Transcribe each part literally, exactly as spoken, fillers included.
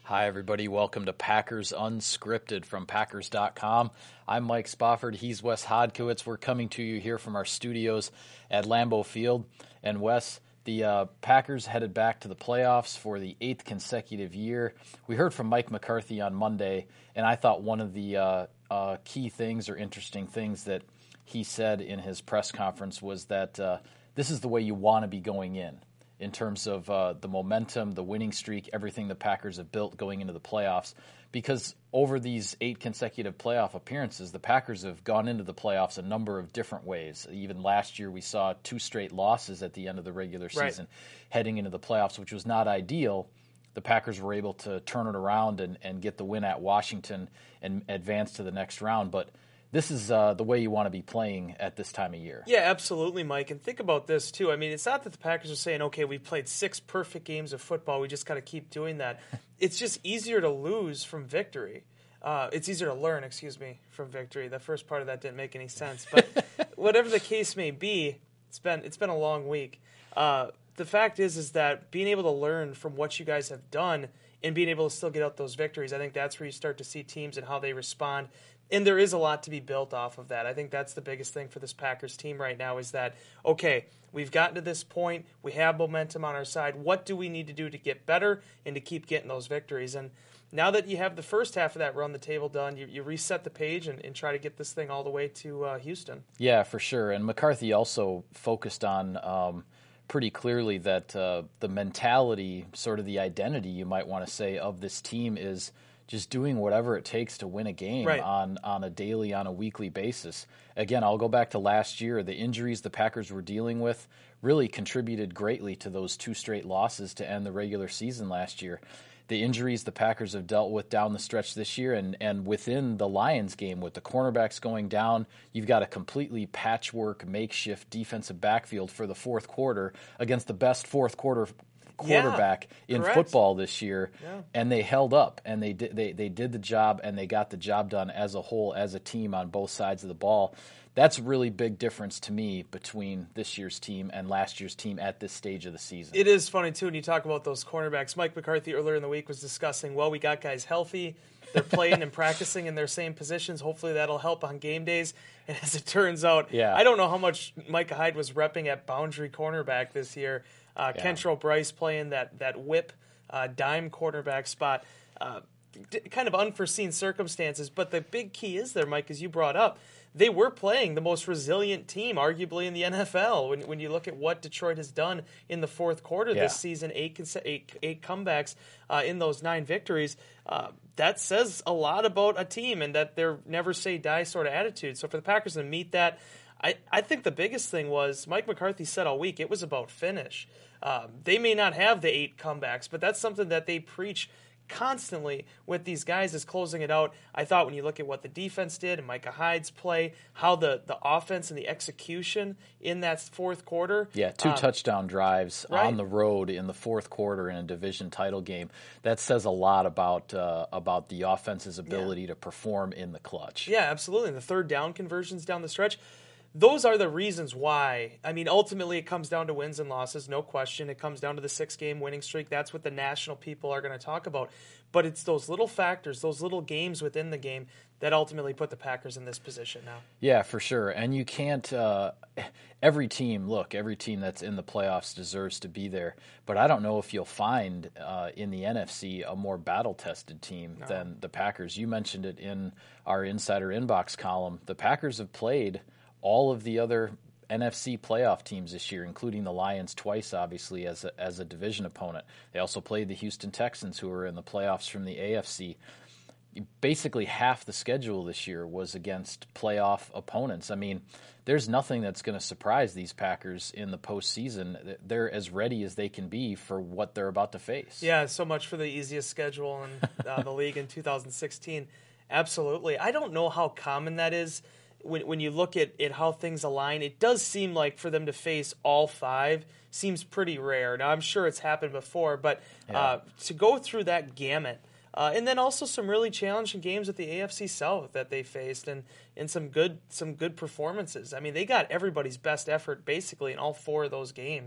Hi, everybody. Welcome to Packers Unscripted from Packers dot com. I'm Mike Spofford. He's Wes Hodkiewicz. We're coming to you here from our studios at Lambeau Field. And Wes, the uh, Packers headed back to the playoffs for the eighth consecutive year. We heard from Mike McCarthy on Monday, and I thought one of the uh, uh, key things or interesting things that he said in his press conference was that uh, this is the way you want to be going in. In terms of uh, the momentum, the winning streak, everything the Packers have built going into the playoffs. Because over these eight consecutive playoff appearances, the Packers have gone into the playoffs a number of different ways. Even last year, we saw two straight losses at the end of the regular season right. heading into the playoffs, which was not ideal. The Packers were able to turn it around and, and get the win at Washington and advance to the next round. But this is uh, the way you want to be playing at this time of year. Yeah, absolutely, Mike. And think about this, too. I mean, it's not that the Packers are saying, okay, we played six perfect games of football. We just got to keep doing that. It's just easier to lose from victory. Uh, it's easier to learn, excuse me, from victory. The first part of that didn't make any sense. But whatever the case may be, it's been it's been a long week. Uh, the fact is, is that being able to learn from what you guys have done and being able to still get out those victories, I think that's where you start to see teams and how they respond. And there is a lot to be built off of that. I think that's the biggest thing for this Packers team right now is that, okay, we've gotten to this point. We have momentum on our side. What do we need to do to get better and to keep getting those victories? And now that you have the first half of that run the table done, you, you reset the page and, and try to get this thing all the way to uh, Houston. Yeah, for sure. And McCarthy also focused on um, pretty clearly that uh, the mentality, sort of the identity, you might want to say, of this team is – just doing whatever it takes to win a game right. on, on a daily, on a weekly basis. Again, I'll go back to last year. The injuries the Packers were dealing with really contributed greatly to those two straight losses to end the regular season last year. The injuries the Packers have dealt with down the stretch this year and, and within the Lions game with the cornerbacks going down, you've got a completely patchwork, makeshift defensive backfield for the fourth quarter against the best fourth quarter quarterback yeah, in correct. football this year, yeah. and they held up, and they did they, they did the job, and they got the job done as a whole, as a team on both sides of the ball. That's a really big difference to me between this year's team and last year's team at this stage of the season. It is funny, too, when you talk about those cornerbacks. Mike McCarthy earlier in the week was discussing, well, we got guys healthy. They're playing and practicing in their same positions. Hopefully that'll help on game days. And as it turns out, yeah. I don't know how much Micah Hyde was repping at boundary cornerback this year. Uh, yeah. Kentrell Bryce playing that that whip uh, dime quarterback spot. Uh, d- kind of unforeseen circumstances, but the big key is there, Mike, as you brought up, they were playing the most resilient team, arguably, in the N F L. When when you look at what Detroit has done in the fourth quarter yeah. this season, eight eight, eight comebacks uh, in those nine victories, uh, that says a lot about a team and that they're never say die sort of attitude. So for the Packers to meet that, I, I think the biggest thing was Mike McCarthy said all week it was about finish. Um, they may not have the eight comebacks, but that's something that they preach constantly with these guys is closing it out. I thought when you look at what the defense did and Micah Hyde's play, how the, the offense and the execution in that fourth quarter. Yeah, two um, touchdown drives right. on the road in the fourth quarter in a division title game. That says a lot about uh, about the offense's ability yeah. to perform in the clutch. Yeah, absolutely. And the third down conversions down the stretch. Those are the reasons why. I mean, ultimately, it comes down to wins and losses, no question. It comes down to the six-game winning streak. That's what the national people are going to talk about. But it's those little factors, those little games within the game that ultimately put the Packers in this position now. Yeah, for sure. And you can't uh, – every team, look, every team that's in the playoffs deserves to be there. But I don't know if you'll find uh, in the N F C a more battle-tested team no. than the Packers. You mentioned it in our Insider Inbox column. The Packers have played – all of the other N F C playoff teams this year, including the Lions twice, obviously, as a, as a division opponent. They also played the Houston Texans, who were in the playoffs from the A F C. Basically, half the schedule this year was against playoff opponents. I mean, there's nothing that's going to surprise these Packers in the postseason. They're as ready as they can be for what they're about to face. Yeah, so much for the easiest schedule in uh, the league in two thousand sixteen. Absolutely. I don't know how common that is. When when you look at, at how things align, it does seem like for them to face all five seems pretty rare. Now, I'm sure it's happened before, but yeah. uh, to go through that gamut, uh, and then also some really challenging games with the A F C South that they faced, and, and some good some good performances. I mean, they got everybody's best effort basically in all four of those games.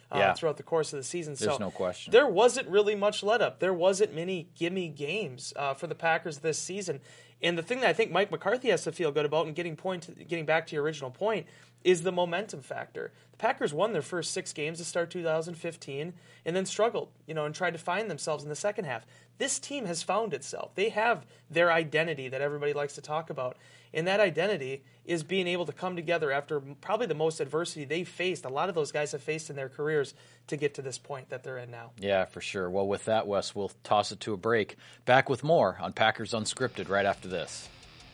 uh, yeah. throughout the course of the season. There's so no question. There wasn't really much let up. There wasn't many gimme games uh, for the Packers this season. And the thing that I think Mike McCarthy has to feel good about, and getting point, getting back to your original point, is the momentum factor. The Packers won their first six games to start two thousand fifteen, and then struggled, you know, and tried to find themselves in the second half. This team has found itself. They have their identity that everybody likes to talk about, and that identity is being able to come together after probably the most adversity they've faced. A lot of those guys have faced in their careers to get to this point that they're in now. Yeah, for sure. Well, with that, Wes, we'll toss it to a break. Back with more on Packers Unscripted right after this.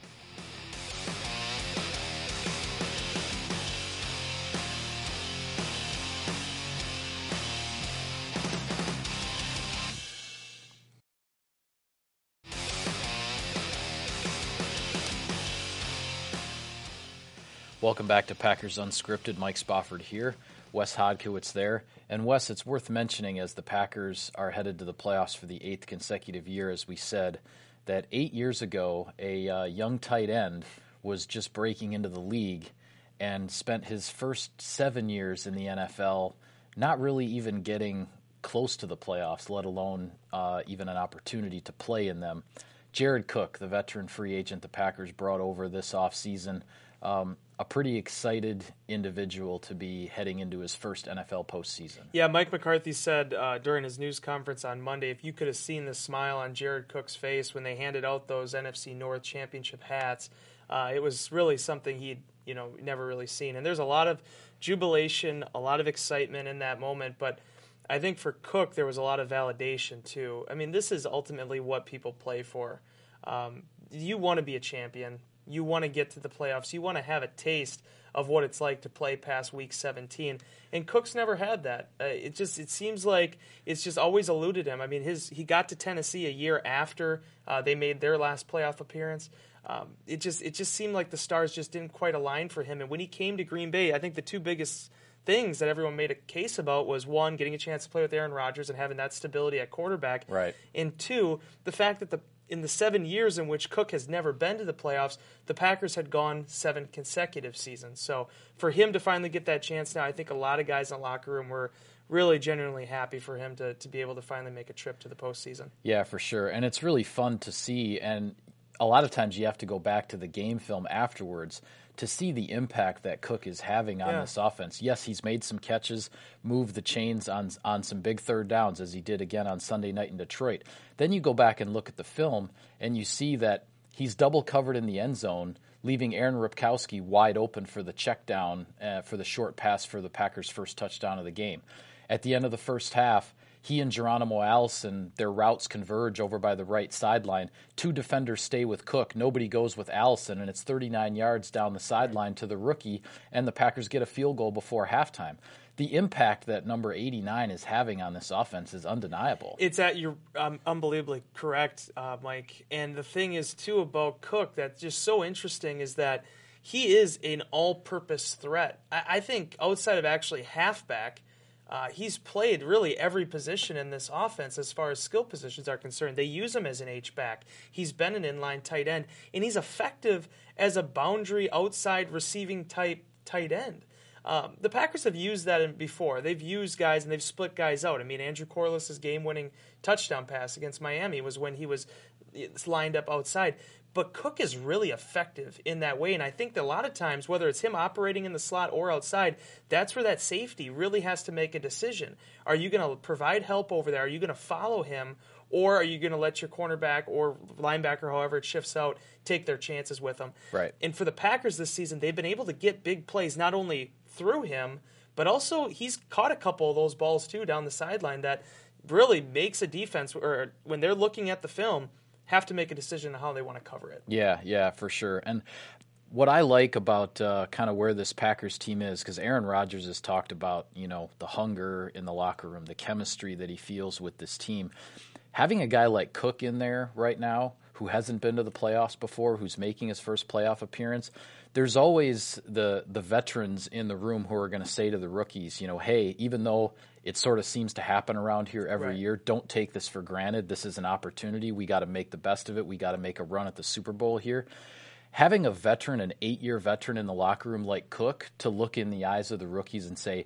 Welcome back to Packers Unscripted. Mike Spofford here. Wes Hodkiewicz there. And Wes, it's worth mentioning as the Packers are headed to the playoffs for the eighth consecutive year, as we said, that eight years ago, a uh, young tight end was just breaking into the league and spent his first seven years in the N F L not really even getting close to the playoffs, let alone uh, even an opportunity to play in them. Jared Cook, the veteran free agent the Packers brought over this offseason, um, a pretty excited individual to be heading into his first N F L postseason. Yeah, Mike McCarthy said uh, during his news conference on Monday, if you could have seen the smile on Jared Cook's face when they handed out those N F C North championship hats, uh, it was really something he'd you know never really seen. And there's a lot of jubilation, a lot of excitement in that moment, but I think for Cook there was a lot of validation too. I mean, this is ultimately what people play for. Um, you want to be a champion. You want to get to the playoffs. You want to have a taste of what it's like to play past week seventeen. And Cook's never had that. Uh, it just it seems like it's just always eluded him. I mean, his he got to Tennessee a year after uh, they made their last playoff appearance. Um, it just it just seemed like the stars just didn't quite align for him. And when he came to Green Bay, I think the two biggest things that everyone made a case about was, one, getting a chance to play with Aaron Rodgers and having that stability at quarterback. Right. And two, the fact that the in the seven years in which Cook has never been to the playoffs, the Packers had gone seven consecutive seasons. So for him to finally get that chance now, I think a lot of guys in the locker room were really genuinely happy for him to, to be able to finally make a trip to the postseason. Yeah, for sure. And it's really fun to see. And a lot of times you have to go back to the game film afterwards to see the impact that Cook is having on yeah. this offense. Yes, he's made some catches, moved the chains on on some big third downs, as he did again on Sunday night in Detroit. Then you go back and look at the film, and you see that he's double covered in the end zone, leaving Aaron Ripkowski wide open for the check down uh, for the short pass for the Packers' first touchdown of the game. At the end of the first half, he and Geronimo Allison, their routes converge over by the right sideline. Two defenders stay with Cook. Nobody goes with Allison, and it's thirty-nine yards down the sideline to the rookie, and the Packers get a field goal before halftime. The impact that number eighty-nine is having on this offense is undeniable. It's at you're um, unbelievably correct, uh, Mike. And the thing is, too, about Cook that's just so interesting is that he is an all-purpose threat. I, I think outside of actually halfback, Uh, he's played really every position in this offense as far as skill positions are concerned. They use him as an H-back. He's been an inline tight end, and he's effective as a boundary outside receiving type tight end. Um, the Packers have used that in before. They've used guys and they've split guys out. I mean, Andrew Corliss' game-winning touchdown pass against Miami was when he was lined up outside. But Cook is really effective in that way, and I think that a lot of times, whether it's him operating in the slot or outside, that's where that safety really has to make a decision. Are you going to provide help over there? Are you going to follow him, or are you going to let your cornerback or linebacker, however it shifts out, take their chances with him? Right. And for the Packers this season, they've been able to get big plays not only through him, but also he's caught a couple of those balls too down the sideline that really makes a defense, or when they're looking at the film, have to make a decision on how they want to cover it. Yeah, yeah, for sure. And what I like about uh, kind of where this Packers team is, because Aaron Rodgers has talked about, you know, the hunger in the locker room, the chemistry that he feels with this team. Having a guy like Cook in there right now who hasn't been to the playoffs before, who's making his first playoff appearance, there's always the the veterans in the room who are going to say to the rookies, you know, hey, even though it sort of seems to happen around here every right. year, don't take this for granted. This is an opportunity. We got to make the best of it. We got to make a run at the Super Bowl here. Having a veteran, an eight-year veteran in the locker room like Cook, to look in the eyes of the rookies and say,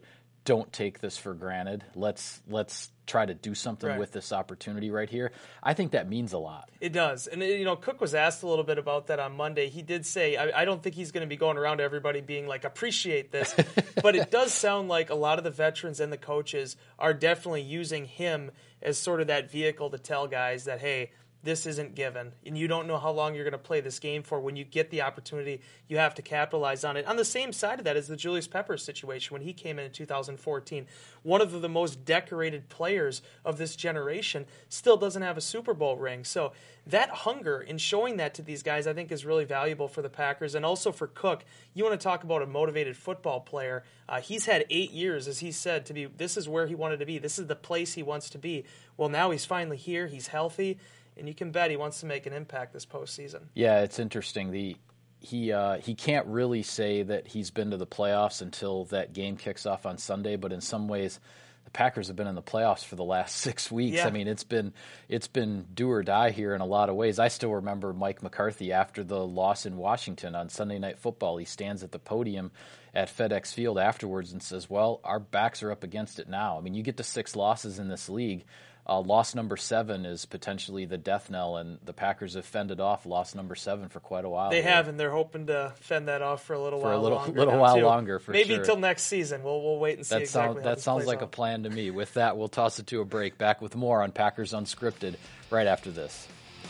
don't take this for granted. Let's let's try to do something right. with this opportunity right here. I think that means a lot. It does. And, you know, Cook was asked a little bit about that on Monday. He did say, I, I don't think he's going to be going around to everybody being like, appreciate this. But it does sound like a lot of the veterans and the coaches are definitely using him as sort of that vehicle to tell guys that, hey, this isn't given, and you don't know how long you're going to play this game for. When you get the opportunity, you have to capitalize on it. On the same side of that is the Julius Peppers situation when he came in in two thousand fourteen. One of the most decorated players of this generation still doesn't have a Super Bowl ring. So that hunger in showing that to these guys, I think, is really valuable for the Packers and also for Cook. You want to talk about a motivated football player. Uh, he's had eight years, as he said, to be. This is where he wanted to be. This is the place he wants to be. Well, now he's finally here. He's healthy. And you can bet he wants to make an impact this postseason. Yeah, it's interesting. The he uh, he can't really say that he's been to the playoffs until that game kicks off on Sunday. But in some ways, the Packers have been in the playoffs for the last six weeks. Yeah. I mean, it's been it's been do or die here in a lot of ways. I still remember Mike McCarthy after the loss in Washington on Sunday Night Football. He stands at the podium at FedEx Field afterwards and says, "Well, our backs are up against it now." I mean, you get to six losses in this league. Uh, loss number seven is potentially the death knell, and the Packers have fended off loss number seven for quite a while. They here. have, and they're hoping to fend that off for a little for while a little, longer. little now, while too. longer, for Maybe sure. until next season. We'll we'll wait and see that exactly sound, how that this sounds plays like out. a plan to me. With that, we'll toss it to a break. Back with more on Packers Unscripted right after this.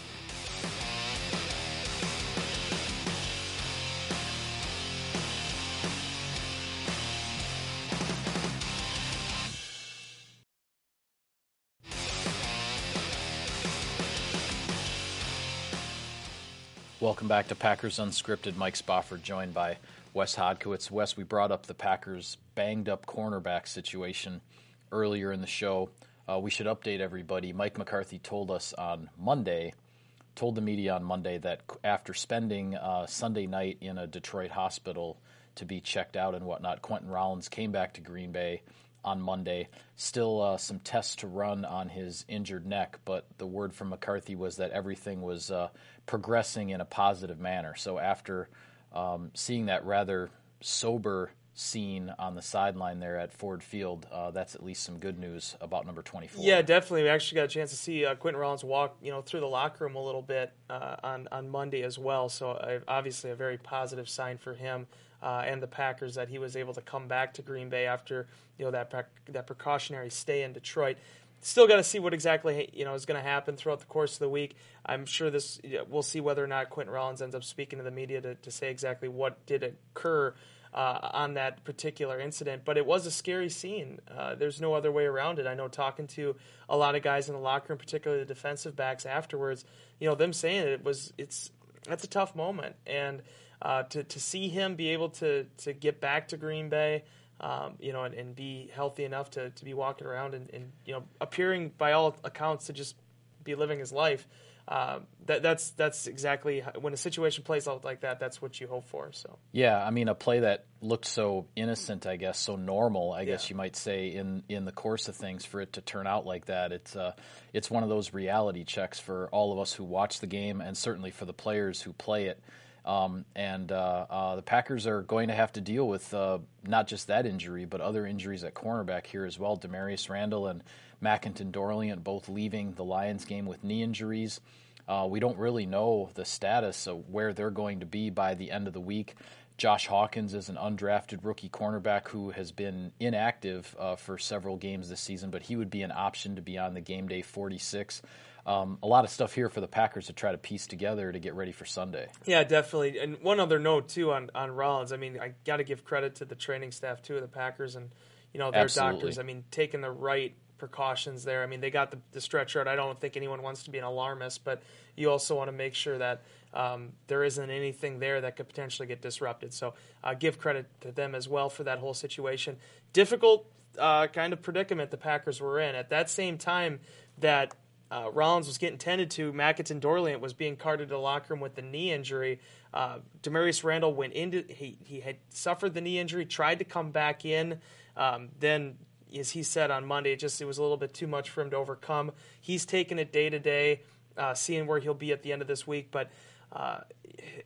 Welcome back to Packers Unscripted. Mike Spofford joined by Wes Hodkiewicz. Wes, we brought up the Packers' banged-up cornerback situation earlier in the show. Uh, we should update everybody. Mike McCarthy told us on Monday, told the media on Monday that after spending uh, Sunday night in a Detroit hospital to be checked out and whatnot, Quentin Rollins came back to Green Bay on Monday. Still uh, some tests to run on his injured neck, but the word from McCarthy was that everything was uh, progressing in a positive manner. So after um, seeing that rather sober scene on the sideline there at Ford Field, uh, that's at least some good news about number twenty-four. Yeah, definitely. We actually got a chance to see uh, Quentin Rollins walk, you know, through the locker room a little bit uh, on on Monday as well. So uh, obviously a very positive sign for him uh, and the Packers that he was able to come back to Green Bay after, you know, that that precautionary stay in Detroit. Still got to see what exactly, you know, is going to happen throughout the course of the week. I'm sure this we'll see whether or not Quentin Rollins ends up speaking to the media to, to say exactly what did occur uh, on that particular incident. But it was a scary scene. Uh, there's no other way around it. I know talking to a lot of guys in the locker room, particularly the defensive backs afterwards, you know, them saying it was it's that's a tough moment, and uh, to to see him be able to to get back to Green Bay. Um, you know, and, and be healthy enough to, to be walking around and, and, you know, appearing by all accounts to just be living his life. Uh, that that's that's exactly how, when a situation plays out like that. That's what you hope for. So yeah, I mean, a play that looked so innocent, I guess, so normal, I yeah. guess you might say, in, in the course of things, for it to turn out like that, it's uh, it's one of those reality checks for all of us who watch the game, and certainly for the players who play it. Um, and uh, uh, the Packers are going to have to deal with uh, not just that injury, but other injuries at cornerback here as well. Demarius Randall and Mackinton Dorleant both leaving the Lions game with knee injuries. Uh, we don't really know the status of where they're going to be by the end of the week. Josh Hawkins is an undrafted rookie cornerback who has been inactive uh, for several games this season, but he would be an option to be on the game day forty-six. Um, a lot of stuff here for the Packers to try to piece together to get ready for Sunday. Yeah, definitely. And one other note, too, on, on Rollins. I mean, I got to give credit to the training staff, too, of the Packers and, you know, their Absolutely. doctors. I mean, taking the right precautions there. I mean, they got the, the stretch out. I don't think anyone wants to be an alarmist, but you also want to make sure that um, there isn't anything there that could potentially get disrupted. So uh, give credit to them as well for that whole situation. Difficult uh, kind of predicament the Packers were in. At that same time that Uh, Rollins was getting tended to, Mackinton Dorleant was being carted to the locker room with the knee injury. Uh, Demarius Randall went into he he had suffered the knee injury, tried to come back in. Um, then, as he said on Monday, it just it was a little bit too much for him to overcome. He's taking it day to day, uh, seeing where he'll be at the end of this week. But uh,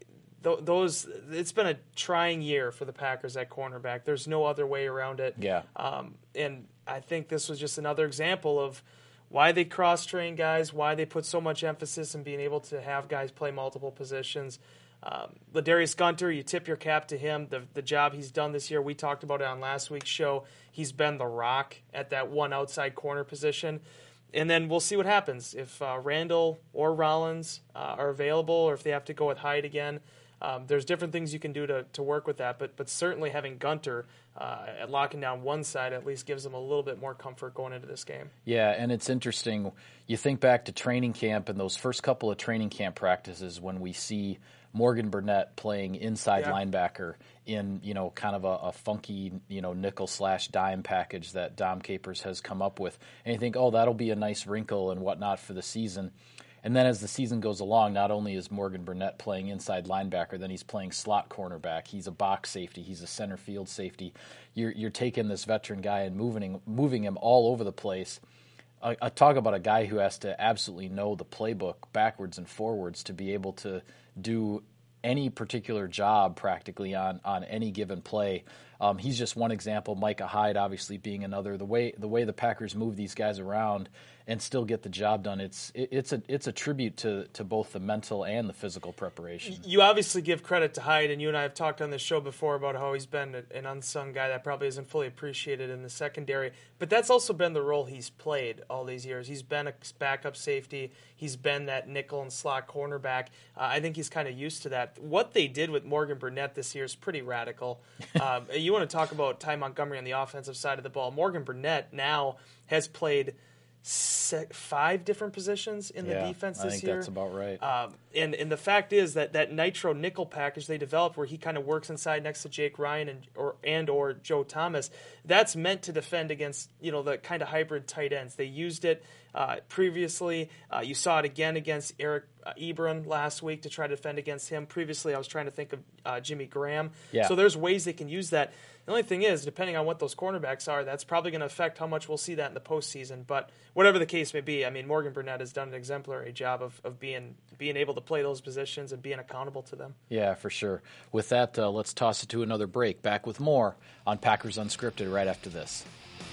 th- those it's been a trying year for the Packers at cornerback. There's no other way around it. Yeah. Um, and I think this was just another example of why they cross-train guys, why they put so much emphasis in being able to have guys play multiple positions. Um, Ladarius Gunter, you tip your cap to him. The the job he's done this year, we talked about it on last week's show. He's been the rock at that one outside corner position. And then we'll see what happens if uh, Randall or Rollins uh, are available, or if they have to go with Hyde again. Um, there's different things you can do to, to work with that, but but certainly having Gunter uh, at locking down one side at least gives them a little bit more comfort going into this game. Yeah, and it's interesting. You think back to training camp and those first couple of training camp practices when we see Morgan Burnett playing inside Yeah. linebacker in, you know, kind of a, a funky, you know, nickel slash dime package that Dom Capers has come up with. And you think, oh, that'll be a nice wrinkle and whatnot for the season. And then as the season goes along, not only is Morgan Burnett playing inside linebacker, then he's playing slot cornerback. He's a box safety. He's a center field safety. You're you're taking this veteran guy and moving moving him all over the place. I, I talk about a guy who has to absolutely know the playbook backwards and forwards to be able to do any particular job practically on, on any given play. Um, he's just one example. Micah Hyde obviously being another. The way the way the Packers move these guys around and still get the job done, it's it, it's a it's a tribute to to both the mental and the physical preparation. You obviously give credit to Hyde, and you and I have talked on this show before about how he's been an unsung guy that probably isn't fully appreciated in the secondary. But that's also been the role he's played all these years. He's been a backup safety. He's been that nickel and slot cornerback. Uh, I think he's kind of used to that. What they did with Morgan Burnett this year is pretty radical. um, you want to talk about Ty Montgomery on the offensive side of the ball. Morgan Burnett now has played five different positions in the yeah, defense this I think year. That's about right. Um, and and the fact is that that nitro nickel package they developed, where he kind of works inside next to Jake Ryan and or and or Joe Thomas, that's meant to defend against, you know, the kind of hybrid tight ends. They used it uh, previously. Uh, you saw it again against Eric uh, Ebron last week to try to defend against him. Previously, I was trying to think of uh, Jimmy Graham. Yeah. So there's ways they can use that. The only thing is, depending on what those cornerbacks are, that's probably going to affect how much we'll see that in the postseason. But whatever the case may be, I mean, Morgan Burnett has done an exemplary job of, of being being able to play those positions and being accountable to them. Yeah, for sure. With that, uh, let's toss it to another break. Back with more on Packers Unscripted right after this.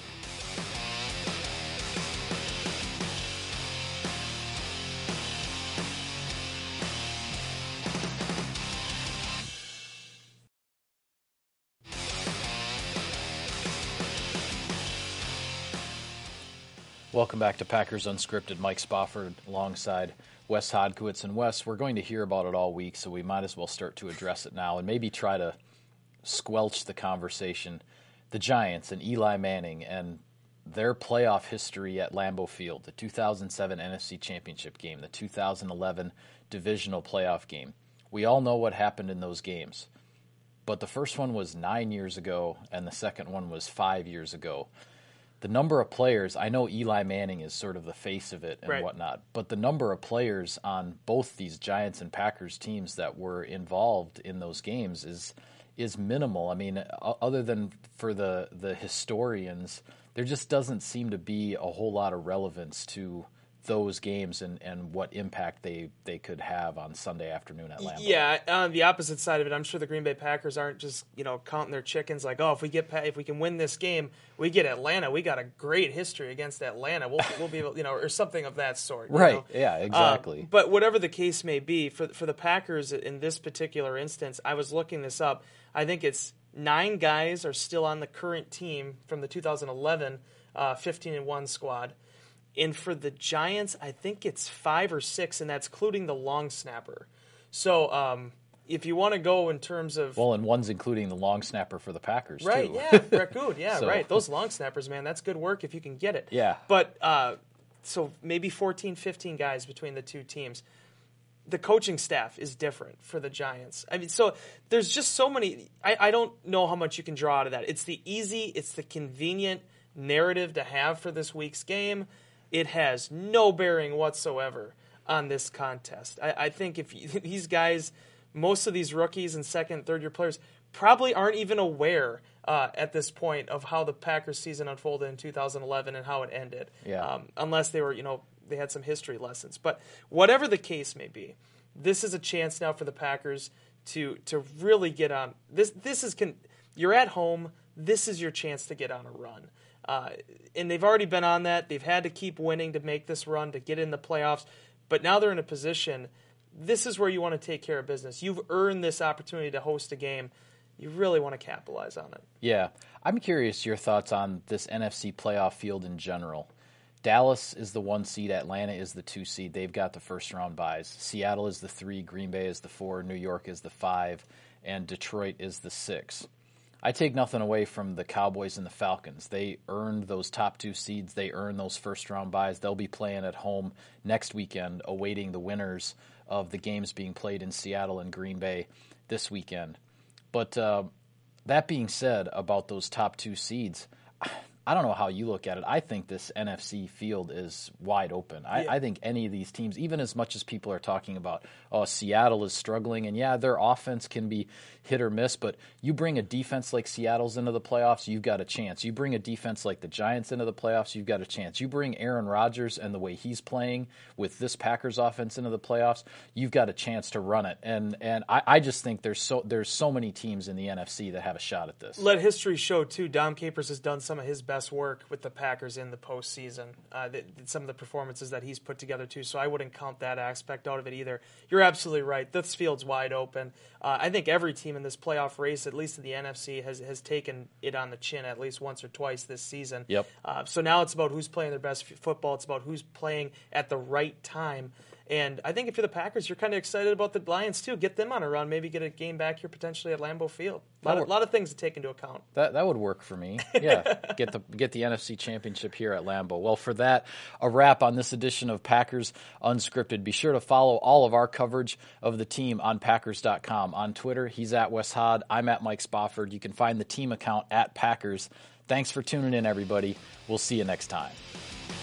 Welcome back to Packers Unscripted. Mike Spofford alongside Wes Hodkiewicz. And Wes, we're going to hear about it all week, so we might as well start to address it now and maybe try to squelch the conversation. The Giants and Eli Manning and their playoff history at Lambeau Field, the two thousand seven N F C Championship game, the two thousand eleven divisional playoff game. We all know what happened in those games. But the first one was nine years ago, and the second one was five years ago. The number of players, I know Eli Manning is sort of the face of it and right. whatnot, but the number of players on both these Giants and Packers teams that were involved in those games is is minimal. I mean, other than for the, the historians, there just doesn't seem to be a whole lot of relevance to those games and, and what impact they, they could have on Sunday afternoon at Lambeau. Yeah, on the opposite side of it, I'm sure the Green Bay Packers aren't just, you know, counting their chickens like, oh, if we get if we can win this game, we get Atlanta. We got a great history against Atlanta. We'll we'll be able, you know, or something of that sort. You right? know? Yeah, exactly. Um, but whatever the case may be, for for the Packers in this particular instance, I was looking this up. I think it's nine guys are still on the current team from the two thousand eleven uh, fifteen and one squad. And for the Giants, I think it's five or six, and that's including the long snapper. So um, if you want to go in terms of... Well, and one's including the long snapper for the Packers, right, too. yeah, Brett Good, yeah, So- right. Those long snappers, man, that's good work if you can get it. Yeah. But uh, so maybe fourteen, fifteen guys between the two teams. The coaching staff is different for the Giants. I mean, so there's just so many... I, I don't know how much you can draw out of that. It's the easy, it's the convenient narrative to have for this week's game. It has no bearing whatsoever on this contest. I, I think if you, these guys, most of these rookies and second, third-year players probably aren't even aware uh, at this point of how the Packers season unfolded in two thousand eleven and how it ended. Yeah. Um, unless they were, you know, they had some history lessons. But whatever the case may be, this is a chance now for the Packers to to really get on this. This is con- you're at home. This is your chance to get on a run. Uh, and they've already been on that. They've had to keep winning to make this run, to get in the playoffs. But now they're in a position, this is where you want to take care of business. You've earned this opportunity to host a game. You really want to capitalize on it. Yeah. I'm curious your thoughts on this N F C playoff field in general. Dallas is the one seed. Atlanta is the two seed. They've got the first round byes. Seattle is the three. Green Bay is the four. New York is the five. And Detroit is the six. I take nothing away from the Cowboys and the Falcons. They earned those top two seeds. They earned those first-round byes. They'll be playing at home next weekend, awaiting the winners of the games being played in Seattle and Green Bay this weekend. But uh, that being said about those top two seeds, I don't know how you look at it. I think this N F C field is wide open. I, Yeah. I think any of these teams, even as much as people are talking about, oh, Seattle is struggling, and yeah, their offense can be hit or miss, but you bring a defense like Seattle's into the playoffs, you've got a chance. You bring a defense like the Giants into the playoffs, you've got a chance. You bring Aaron Rodgers and the way he's playing with this Packers offense into the playoffs, you've got a chance to run it. And and I, I just think there's so there's so many teams in the N F C that have a shot at this. Let history show, too, Dom Capers has done some of his best work with the Packers in the postseason. Uh, th- some of the performances that he's put together, too, so I wouldn't count that aspect out of it either. You're absolutely right. This field's wide open. Uh, I think every team in this playoff race, at least in the N F C, has, has taken it on the chin at least once or twice this season. Yep. Uh, so now it's about who's playing their best f- football. It's about who's playing at the right time. And I think if you're the Packers, you're kind of excited about the Lions, too. Get them on a run. Maybe get a game back here potentially at Lambeau Field. A lot, of, lot of things to take into account. That that would work for me. Yeah, get the get the N F C Championship here at Lambeau. Well, for that, a wrap on this edition of Packers Unscripted. Be sure to follow all of our coverage of the team on Packers dot com. On Twitter, he's at Wes Hod. I'm at Mike Spofford. You can find the team account at Packers. Thanks for tuning in, everybody. We'll see you next time.